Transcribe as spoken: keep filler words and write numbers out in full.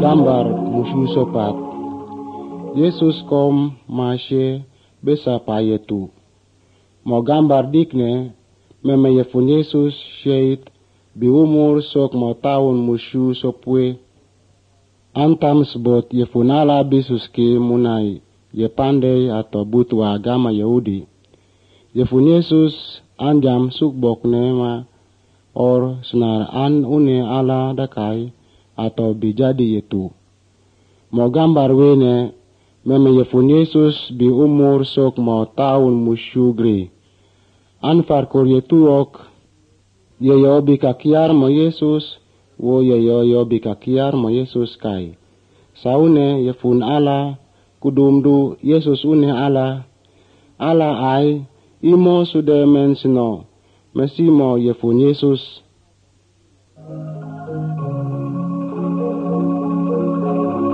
gambar musuh sopat. Yesus kom masye besa payetu. Mo gambar dikne meme yefun Yesus syait bi umur sok mo tahun musuh sopwe. Antam sebut yefunala bisus ki munai ye pandai atau butu agama Yahudi. Yefun Yesus anjam sukbok nema or senar an une ala dakai atau bijadi itu. Mo gambar wene meme yefun Yesus bi umur sok mo tahun musyugri. Anfar kur yetuok ye yo bi kakiar mo Yesus wo ye yo yo bi kakiar mo Yesus kai. Saune yefun ala kudumdu Yesus une ala ala ai imo sude mensino mesimo yefun Yesus.